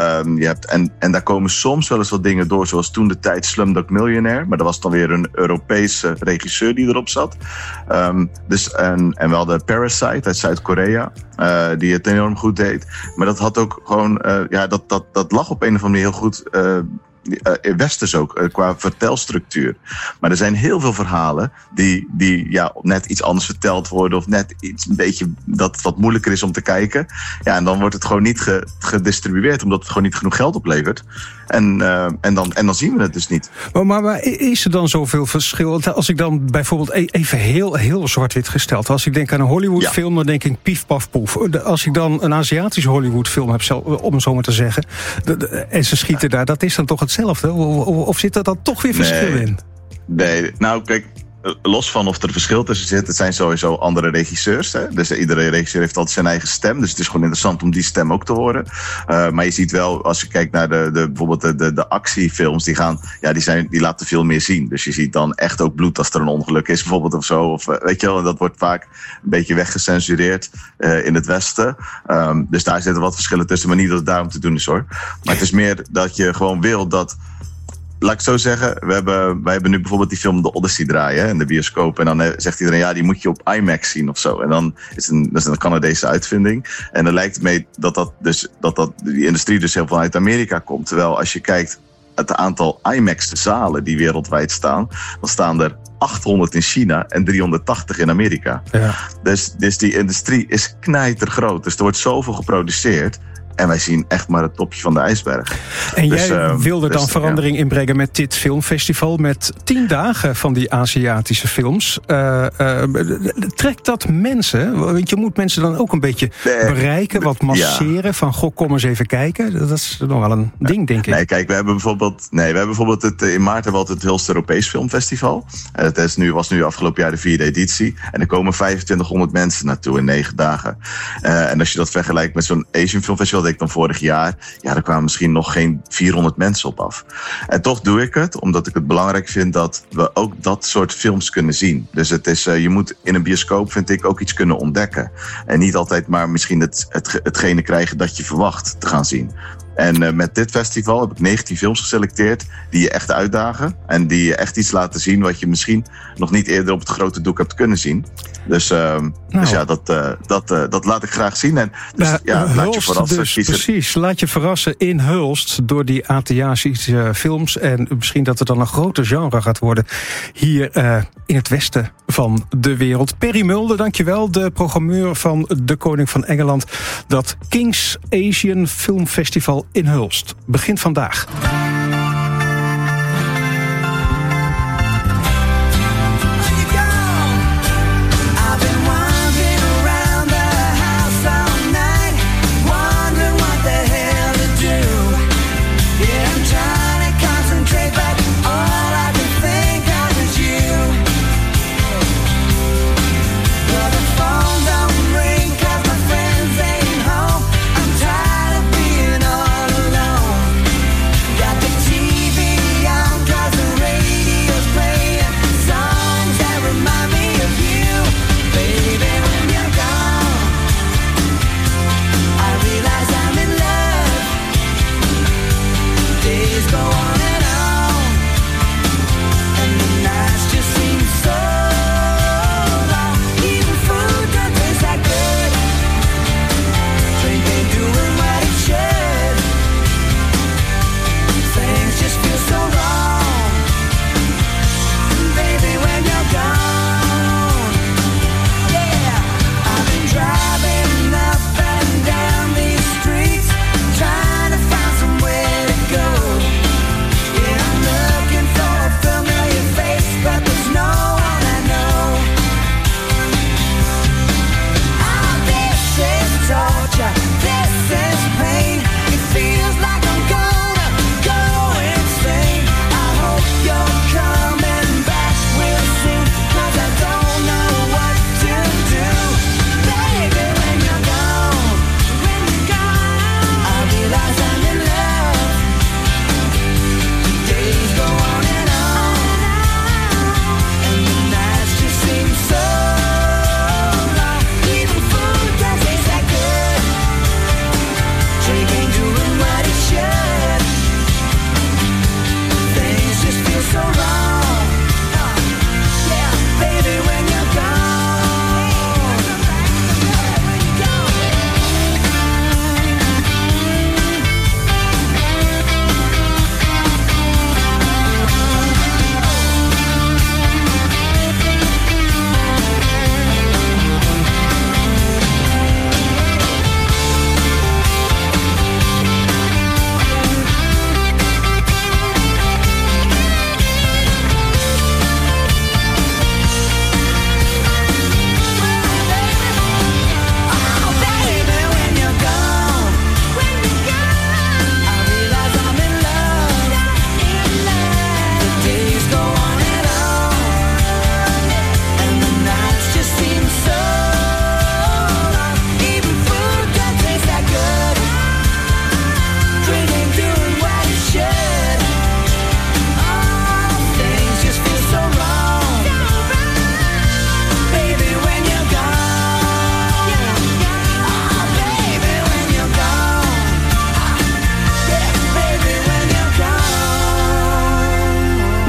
En daar komen soms wel eens wat dingen door, zoals toen de tijd Slumdog Millionaire. Maar dat was dan weer een Europese regisseur die erop zat. En we hadden Parasite uit Zuid-Korea, die het enorm goed deed. Maar dat had ook gewoon, dat lag op een of andere manier heel goed westers ook, qua vertelstructuur. Maar er zijn heel veel verhalen die net iets anders verteld worden, of net iets een beetje dat wat moeilijker is om te kijken. Ja, en dan wordt het gewoon niet gedistribueerd, omdat het gewoon niet genoeg geld oplevert. En dan zien we het dus niet. Maar is er dan zoveel verschil? Als ik dan bijvoorbeeld even heel zwart-wit gesteld, als ik denk aan een Hollywoodfilm, dan denk ik pief, paf, poef. Als ik dan een Aziatische Hollywoodfilm heb, om zo maar te zeggen, en ze schieten daar, dat is dan toch hetzelfde? Of zit er dan toch weer verschil in? Nee, nou kijk, los van of er verschil tussen zit, het zijn sowieso andere regisseurs. Hè? Dus iedere regisseur heeft altijd zijn eigen stem. Dus het is gewoon interessant om die stem ook te horen. Maar je ziet wel, als je kijkt naar bijvoorbeeld de actiefilms, die laten veel meer zien. Dus je ziet dan echt ook bloed als er een ongeluk is, bijvoorbeeld of zo. Of, weet je wel, en dat wordt vaak een beetje weggecensureerd in het Westen. Dus daar zitten wat verschillen tussen, maar niet dat het daarom te doen is hoor. Maar het is meer dat je gewoon wil dat. Laat ik zo zeggen, wij hebben nu bijvoorbeeld die film The Odyssey draaien hè, in de bioscoop. En dan zegt iedereen, die moet je op IMAX zien of zo. En dan is dat is een Canadese uitvinding. En dan lijkt het mee dat die industrie dus heel veel uit Amerika komt. Terwijl als je kijkt het aantal IMAX-zalen die wereldwijd staan, dan staan er 800 in China en 380 in Amerika. Ja. Dus die industrie is knijtergroot. Dus er wordt zoveel geproduceerd. En wij zien echt maar het topje van de ijsberg. En jij wilde dan verandering inbrengen met dit filmfestival, met 10 dagen van die Aziatische films. Trekt dat mensen? Want je moet mensen dan ook een beetje bereiken, wat masseren. Van, kom eens even kijken. Dat is nog wel een ding, denk ik. Nee, kijk, we hebben bijvoorbeeld in maart hebben we altijd het Hulst Europees Filmfestival. Het was nu afgelopen jaar de 4e editie. En er komen 2500 mensen naartoe in 9 dagen. En als je dat vergelijkt met zo'n Asian Filmfestival, ik dan vorig jaar, daar kwamen misschien nog geen 400 mensen op af. En toch doe ik het, omdat ik het belangrijk vind dat we ook dat soort films kunnen zien. Dus het is, je moet in een bioscoop, vind ik, ook iets kunnen ontdekken. En niet altijd maar misschien hetgene krijgen dat je verwacht te gaan zien. En met dit festival heb ik 19 films geselecteerd die je echt uitdagen. En die je echt iets laten zien wat je misschien nog niet eerder op het grote doek hebt kunnen zien. Dus dat laat ik graag zien. En laat je verrassen. Dus, precies, laat je verrassen in Hulst door die Aziatische films. En misschien dat het dan een groter genre gaat worden hier in het westen van de wereld. Perry Mulder, dankjewel. De programmeur van De Koning van Engeland. Dat King's Asian Film Festival in Hulst begint vandaag. Got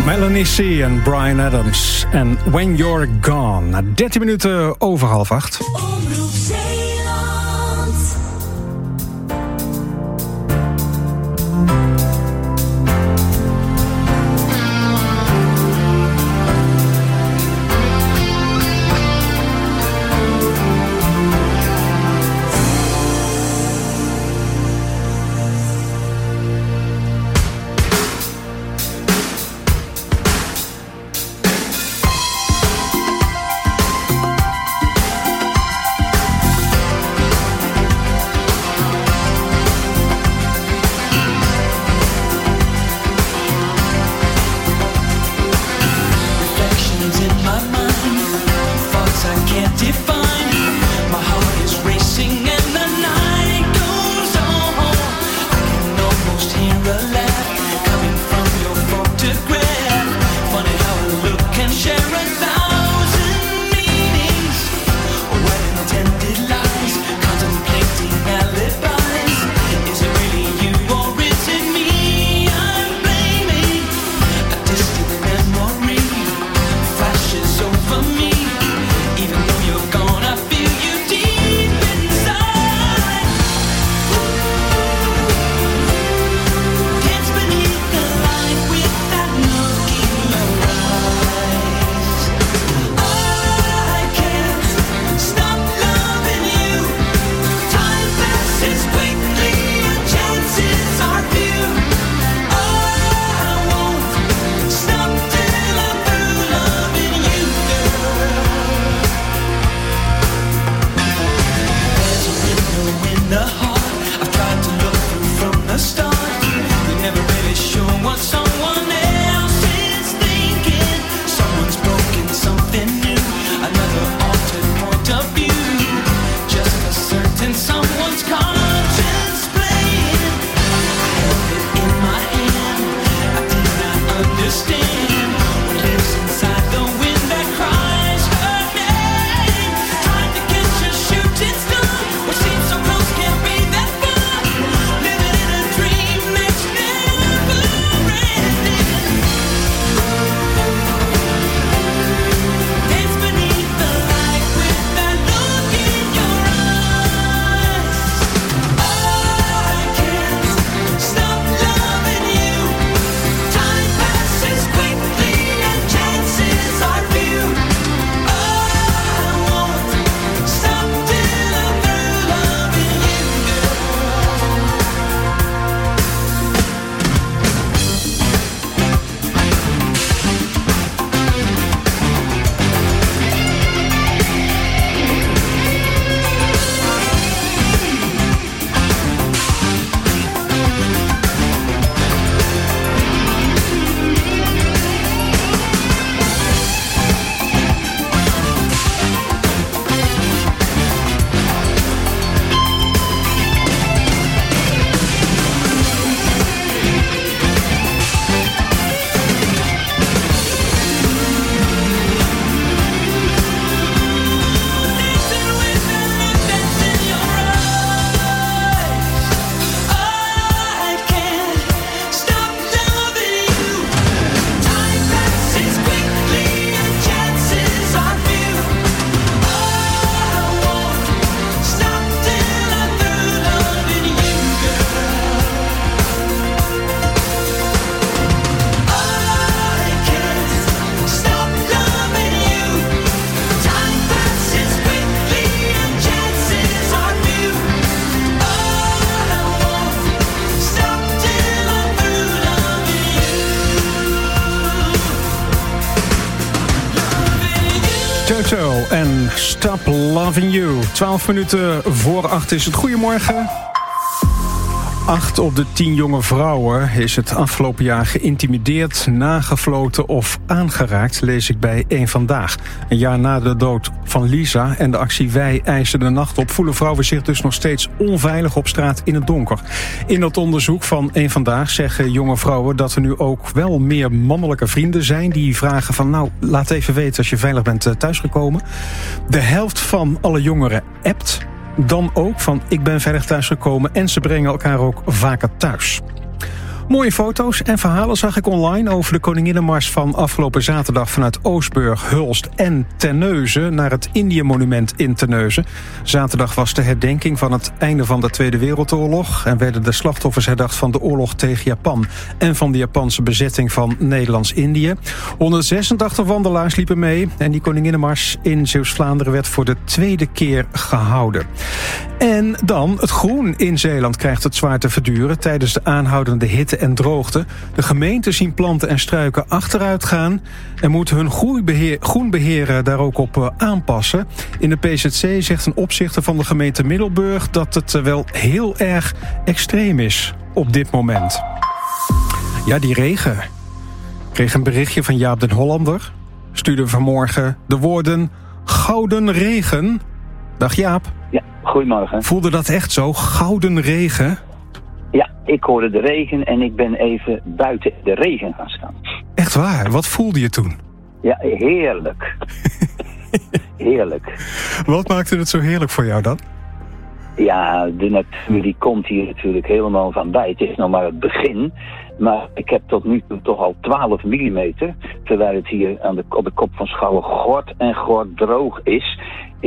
Melanie C. en Bryan Adams. En When You're Gone. Na 13 minuten over 7:30. Omroep Zeeland. Toto en Stop Loving You. 12 minuten voor 8 is het. Goedemorgen. 8 op de 10 jonge vrouwen is het afgelopen jaar geïntimideerd, nagefloten of aangeraakt, lees ik bij Eén Vandaag. Een jaar na de dood van Lisa en de actie Wij eisen de nacht op, voelen vrouwen zich dus nog steeds onveilig op straat in het donker. In dat onderzoek van Eén Vandaag zeggen jonge vrouwen dat er nu ook wel meer mannelijke vrienden zijn die vragen van nou, laat even weten als je veilig bent thuisgekomen. De helft van alle jongeren appt dan ook van ik ben veilig thuisgekomen en ze brengen elkaar ook vaker thuis. Mooie foto's en verhalen zag ik online over de Koninginnenmars van afgelopen zaterdag vanuit Oostburg, Hulst en Terneuzen naar het Indië-monument in Terneuzen. Zaterdag was de herdenking van het einde van de Tweede Wereldoorlog en werden de slachtoffers herdacht van de oorlog tegen Japan en van de Japanse bezetting van Nederlands-Indië. 186 wandelaars liepen mee en die Koninginnenmars in Zeeuws-Vlaanderen werd voor de tweede keer gehouden. En dan het groen in Zeeland krijgt het zwaar te verduren tijdens de aanhoudende hitte en droogte. De gemeenten zien planten en struiken achteruit gaan en moet hun groenbeheer daar ook op aanpassen. In de PZC zegt een opzichter van de gemeente Middelburg dat het wel heel erg extreem is op dit moment. Ja, die regen. Ik kreeg een berichtje van Jaap den Hollander. Stuurde vanmorgen de woorden gouden regen. Dag Jaap. Ja, goedemorgen. Voelde dat echt zo? Gouden regen? Ja, ik hoorde de regen en ik ben even buiten de regen gaan staan. Echt waar? Wat voelde je toen? Ja, heerlijk. Heerlijk. Wat maakte het zo heerlijk voor jou dan? Ja, de natuur die komt hier natuurlijk helemaal van bij. Het is nog maar het begin. Maar ik heb tot nu toe toch al 12 millimeter. Terwijl het hier op de kop van Schouwen gort en gort droog is.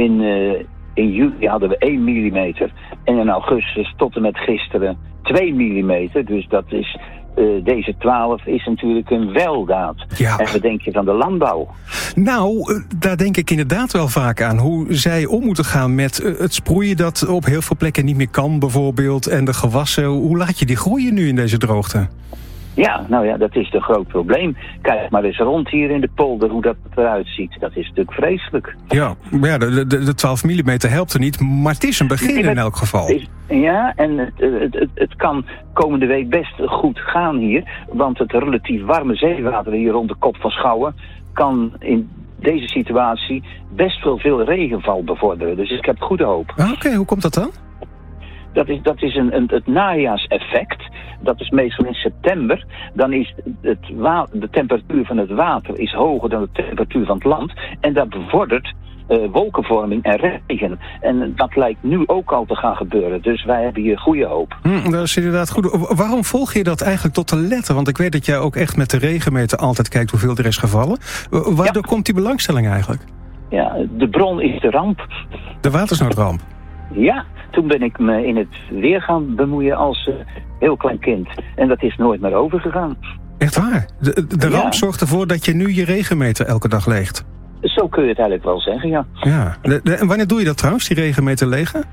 In juli hadden we 1 millimeter. En in augustus tot en met gisteren 2 millimeter. Dus dat is... deze 12 is natuurlijk een weldaad. Ja. En wat denk je van de landbouw? Nou, daar denk ik inderdaad wel vaak aan. Hoe zij om moeten gaan met het sproeien dat op heel veel plekken niet meer kan bijvoorbeeld. En de gewassen, hoe laat je die groeien nu in deze droogte? Ja, nou ja, dat is een groot probleem. Kijk maar eens rond hier in de polder hoe dat eruit ziet. Dat is natuurlijk vreselijk. Ja, de 12 millimeter helpt er niet, maar het is een begin in elk geval. Ja, en het kan komende week best goed gaan hier. Want het relatief warme zeewater hier rond de kop van Schouwen kan in deze situatie best wel veel regenval bevorderen. Dus ik heb goede hoop. Oké, hoe komt dat dan? Dat is het najaarseffect. Dat is meestal in september. Dan is de temperatuur van het water is hoger dan de temperatuur van het land. En dat bevordert wolkenvorming en regen. En dat lijkt nu ook al te gaan gebeuren. Dus wij hebben hier goede hoop. Dat is inderdaad goed. Waarom volg je dat eigenlijk tot de letter? Want ik weet dat jij ook echt met de regenmeter altijd kijkt hoeveel er is gevallen. Waardoor komt die belangstelling eigenlijk? Ja, de bron is de ramp. De watersnoodramp? Ja, toen ben ik me in het weer gaan bemoeien als heel klein kind. En dat is nooit meer overgegaan. Echt waar? De ramp zorgt ervoor dat je nu je regenmeter elke dag leegt? Zo kun je het eigenlijk wel zeggen, ja. Ja. En wanneer doe je dat trouwens, die regenmeter legen?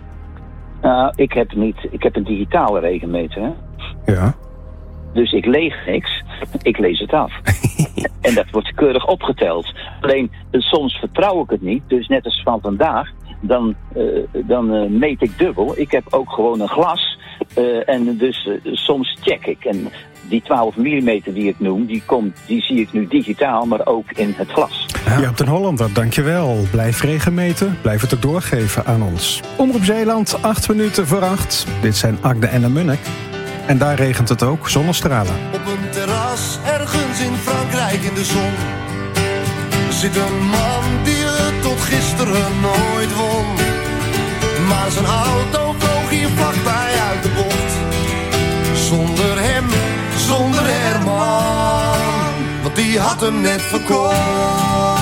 Ik heb een digitale regenmeter, hè. Ja. Dus ik leeg niks, ik lees het af. En dat wordt keurig opgeteld. Alleen, soms vertrouw ik het niet. Dus net als van vandaag, dan meet ik dubbel. Ik heb ook gewoon een glas. En dus soms check ik. En die 12 millimeter die ik noem, die zie ik nu digitaal, maar ook in het glas. Jaap den Hollander, dankjewel. Blijf regenmeten, blijf het ook doorgeven aan ons. Omroep Zeeland, 8 minuten voor 8. Dit zijn Agde en de Munnik. En daar regent het ook, zonnestralen. Op een terras, ergens in Frankrijk in de zon, zit een man die het tot gisteren nooit won. Maar zijn auto vloog hier vlakbij uit de bocht. Zonder hem, zonder Herman, want die had hem net verkocht.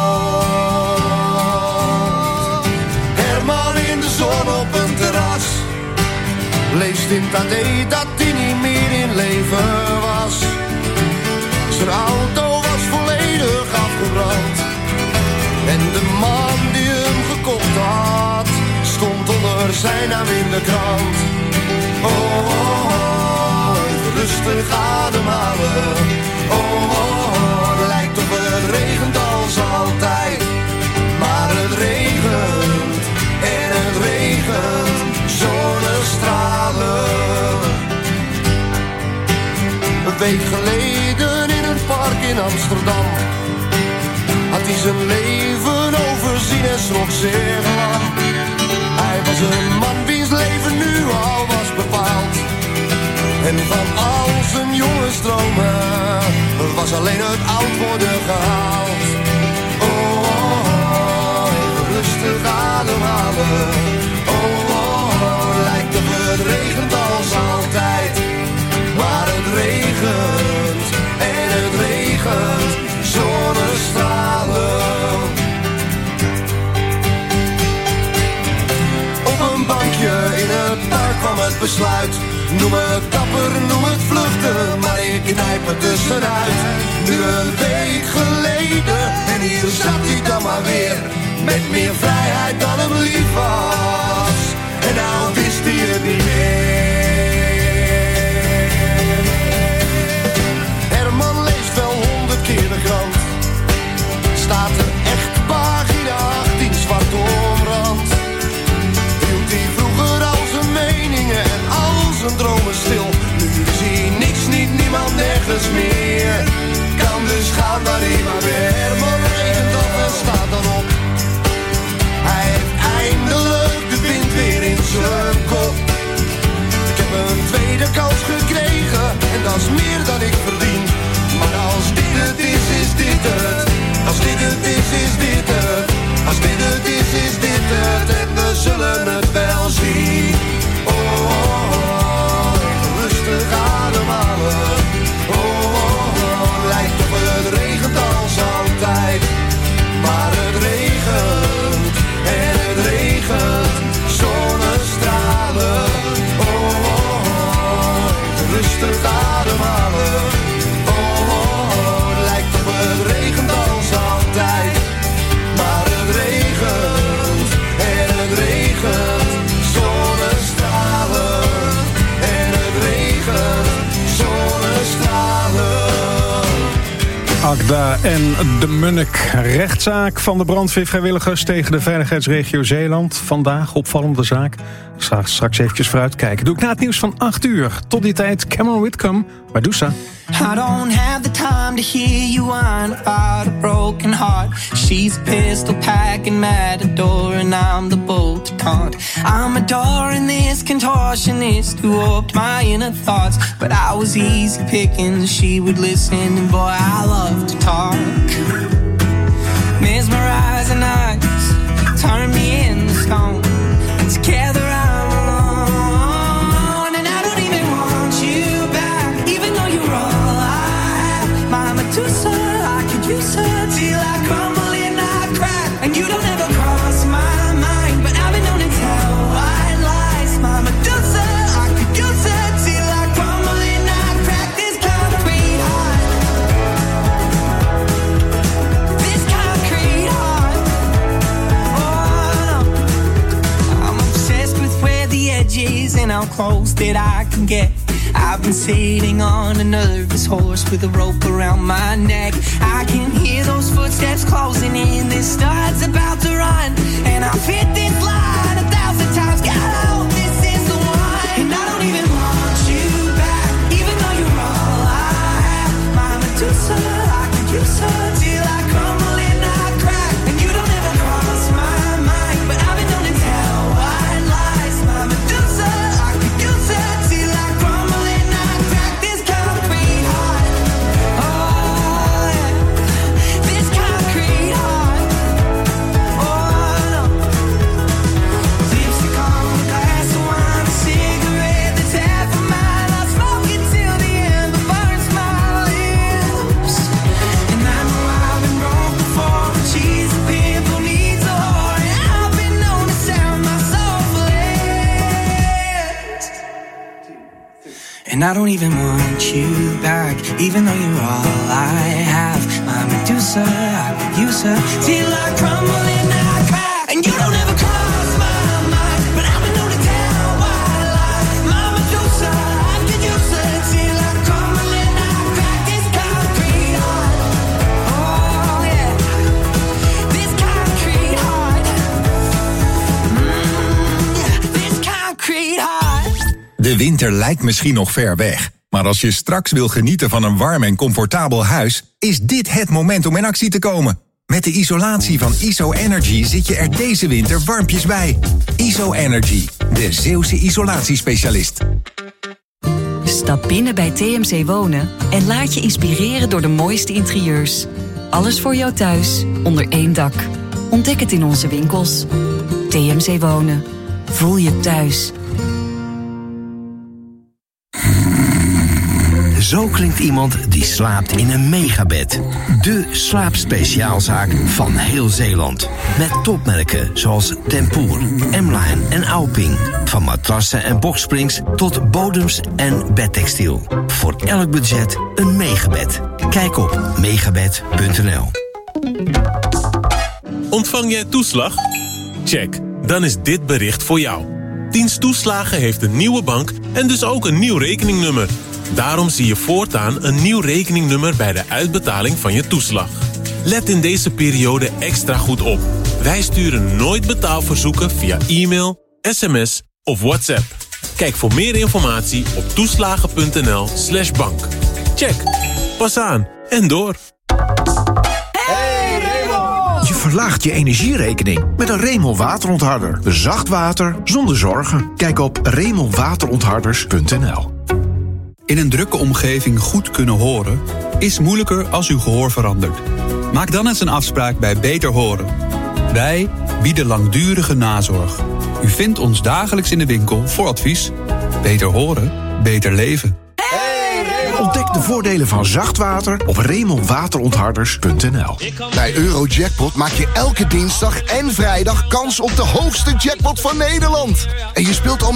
Herman in de zon op een terras, leest in het AD dat hij niet meer in leven was. Zijn auto was volledig afgebrand. En de man die hem gekocht had, stond onder zijn naam in de krant. Oh, oh, oh, even rustig ademhalen. Oh, oh, oh, lijkt of het regent als altijd. Maar het regent en het regent, zonnestralen. Een week geleden in een park in Amsterdam had hij zijn leven overzien en schrok zeer lang. Hij was een man wiens leven nu al was bepaald. En van al zijn jonge stromen was alleen het oud worden gehaald. Oh, oh, oh, even rustig ademhalen. Oh, oh, oh, lijkt of het regent als altijd. Maar het het besluit. Noem het dapper, noem het vluchten, maar ik knijp het tussenuit. Nu een week geleden, en hier zat hij dan maar weer. Met meer vrijheid dan hem lief was. En nou wist hij het niet meer. Herman leest wel 100 keer de krant. Staat er echt pagina 18 zwart omrand. Hield hij vroeger al zijn meningen en al zijn dromen stil. Nu zie hij niks, niemand, nergens meer. Kan dus gaan waar hij maar weer. Herman regent af en staat dan op. Hij heeft eindelijk de wind weer in zijn kop. Ik heb een tweede kans gekregen en dat is meer dan ik verdien. Maar als dit het is, is dit het. Als dit het is, is dit het. Als dit het is dit het. En we zullen het wel zien. Oh, oh, oh. Rustig ademhalen. Oh, oh, oh. Lijkt op het regent als altijd. Maar het regent. En het regent. Zonnestralen. Oh, oh, oh. Rustig ademhalen. Oh, oh, oh. Lijkt op het regent als altijd. Maar het regent. En het regent. Zonnestralen. En het regent. Zonnestralen. Agda en de Munnik. Rechtszaak van de brandweervrijwilligers tegen de veiligheidsregio Zeeland. Vandaag opvallende zaak. Straks eventjes vooruitkijken. Doe ik na het nieuws van 8 uur. Tot die tijd Cameron Whitcomb, Medusa. I don't have the time to hear you whine about a broken heart. She's a pistol packing matador and I'm the bolt taunt. I'm adoring this contortionist who warped my inner thoughts. But I was easy picking, she would listen and boy I love to talk. Mesmerizing eyes, turn me into stone. Together I'm alone and I don't even want you back. Even though you're all I have. My Medusa, I could use her till I crumble and I crack. And you don't ever cross my mind, but I've been known to tell white lies. My Medusa, I could use her till I crumble and I crack. This concrete heart. This concrete heart. Oh no. I'm obsessed with where the edge is and how close that I can get. I've been sitting on a nervous horse with a rope around my neck. I can hear those footsteps closing in. This star's about to run, and I've hit this line 1,000 times. God, I hope this is the one. And I don't even want you back, even though you're all I have. My Medusa, I could use her till I crumble and I crack. And you don't ever cross my mind, but I've been known to tell white lies. My Medusa, I could use her till I crumble and I crack. This concrete heart. Oh yeah. This concrete heart. Oh no. Lipstick on a glass of wine, a cigarette that's half a mile. I'll smoke it till the end, but burns my lips. And I know I've been wrong before, but she's a pimp who needs a whore. And I've been known to sound my soul flips. And I don't even want you back, even though you're all I have. My Medusa, I could use her till I crumble and I crack. And you don't ever cross my mind, but I've been known to tell white lies. My Medusa, I could use her till I crumble and I crack. This concrete heart. Oh yeah. This concrete heart. Yeah. This concrete heart. De winter lijkt misschien nog ver weg. Maar als je straks wil genieten van een warm en comfortabel huis, is dit het moment om in actie te komen. Met de isolatie van ISO Energy zit je er deze winter warmpjes bij. ISO Energy, de Zeeuwse isolatiespecialist. Stap binnen bij TMC Wonen en laat je inspireren door de mooiste interieurs. Alles voor jou thuis, onder één dak. Ontdek het in onze winkels. TMC Wonen. Voel je thuis. Zo klinkt iemand die slaapt in een megabed. De slaapspeciaalzaak van heel Zeeland. Met topmerken zoals Tempoor, M-Line en Auping. Van matrassen en boxsprings tot bodems en bedtextiel. Voor elk budget een megabed. Kijk op megabed.nl. Ontvang jij toeslag? Check, dan is dit bericht voor jou. Dienst Toeslagen heeft een nieuwe bank en dus ook een nieuw rekeningnummer. Daarom zie je voortaan een nieuw rekeningnummer bij de uitbetaling van je toeslag. Let in deze periode extra goed op. Wij sturen nooit betaalverzoeken via e-mail, sms of WhatsApp. Kijk voor meer informatie op toeslagen.nl/bank. Check, pas aan en door. Je verlaagt je energierekening met een Remel waterontharder. Zacht water zonder zorgen. Kijk op remelwaterontharders.nl. In een drukke omgeving goed kunnen horen is moeilijker als uw gehoor verandert. Maak dan eens een afspraak bij Beter Horen. Wij bieden langdurige nazorg. U vindt ons dagelijks in de winkel voor advies. Beter horen, beter leven. Ontdek de voordelen van zacht water op remelwaterontharders.nl. Bij Eurojackpot maak je elke dinsdag en vrijdag kans op de hoogste jackpot van Nederland. En je speelt al